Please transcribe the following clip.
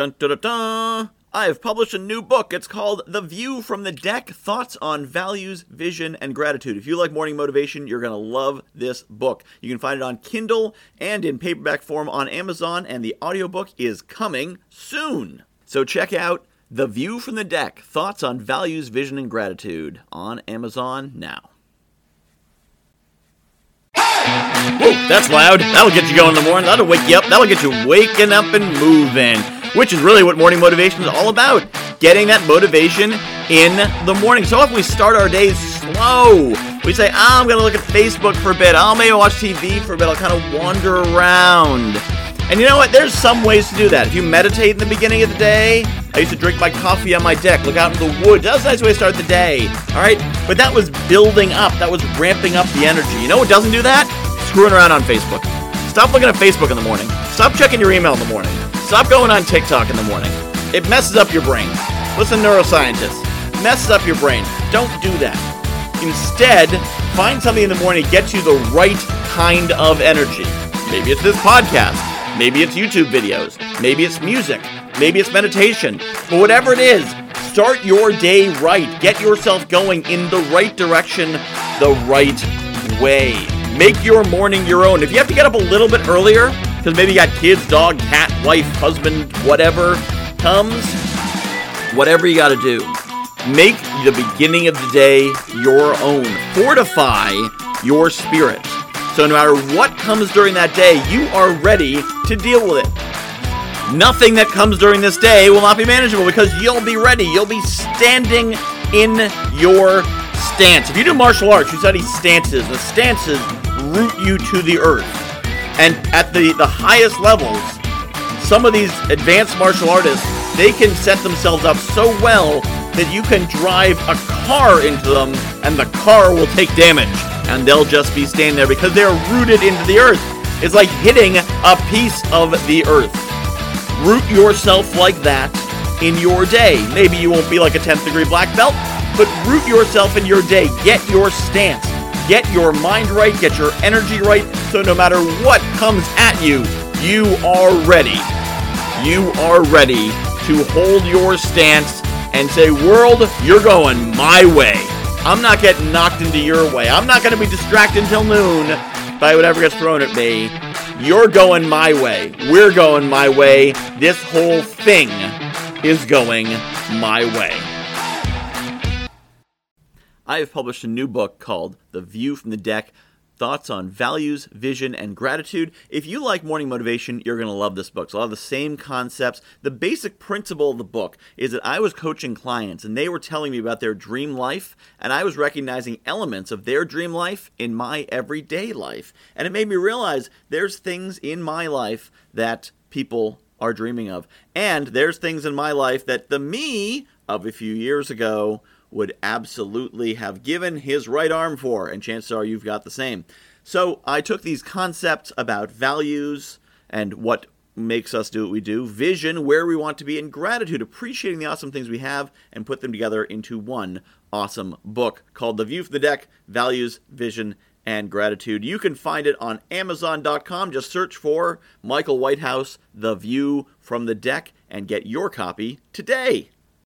Dun, dun, dun, dun. I have published a new book. It's called The View from the Deck, Thoughts on Values, Vision, and Gratitude. If you like morning motivation, you're going to love this book. You can find it on Kindle and in paperback form on Amazon, and the audiobook is coming soon. So check out The View from the Deck, Thoughts on Values, Vision, and Gratitude on Amazon now. Whoa, that's loud. That'll get you going in the morning. That'll wake you up. That'll get you waking up and moving, which is really what morning motivation is all about. Getting that motivation in the morning. So often we start our days slow. We say, I'm going to look at Facebook for a bit. I'll maybe watch TV for a bit. I'll kind of wander around. And you know what? There's some ways to do that. If you meditate in the beginning of the day, I used to drink my coffee on my deck, look out into the woods. That was a nice way to start the day, all right? But that was building up. That was ramping up the energy. You know what doesn't do that? Screwing around on Facebook. Stop looking at Facebook in the morning. Stop checking your email in the morning. Stop going on TikTok in the morning. It messes up your brain. Listen, neuroscientists, messes up your brain. Don't do that. Instead, find something in the morning that gets you the right kind of energy. Maybe it's this podcast. Maybe it's YouTube videos. Maybe it's music. Maybe it's meditation. But whatever it is, start your day right. Get yourself going in the right direction, the right way. Make your morning your own. If you have to get up a little bit earlier, because maybe you got kids, dog, cat, wife, husband, whatever comes, whatever you got to do, make the beginning of the day your own. Fortify your spirit. So no matter what comes during that day, you are ready to deal with it. Nothing that comes during this day will not be manageable because you'll be ready. You'll be standing in your stance. If you do martial arts, you study stances. The stances root you to the earth. And at the highest levels, some of these advanced martial artists, they can set themselves up so well that you can drive a car into them and the car will take damage. And they'll just be standing there because they're rooted into the earth. It's like hitting a piece of the earth. Root yourself like that in your day. Maybe you won't be like a 10th degree black belt, but root yourself in your day. Get your stance. Get your mind right. Get your energy right. So no matter what comes at you, you are ready. You are ready to hold your stance and say, world, you're going my way. I'm not getting knocked into your way. I'm not going to be distracted until noon by whatever gets thrown at me. You're going my way. We're going my way. This whole thing is going my way. I have published a new book called The View from the Deck, Thoughts on Values, Vision, and Gratitude. If you like morning motivation, you're going to love this book. It's a lot of the same concepts. The basic principle of the book is that I was coaching clients, and they were telling me about their dream life, and I was recognizing elements of their dream life in my everyday life. And it made me realize there's things in my life that people are dreaming of. And there's things in my life that the me of a few years ago would absolutely have given his right arm for, and chances are you've got the same. So I took these concepts about values and what makes us do what we do, vision, where we want to be, and gratitude, appreciating the awesome things we have, and put them together into one awesome book called The View from the Deck, Values, Vision, and Gratitude. You can find it on Amazon.com. Just search for Michael Whitehouse, The View from the Deck, and get your copy today.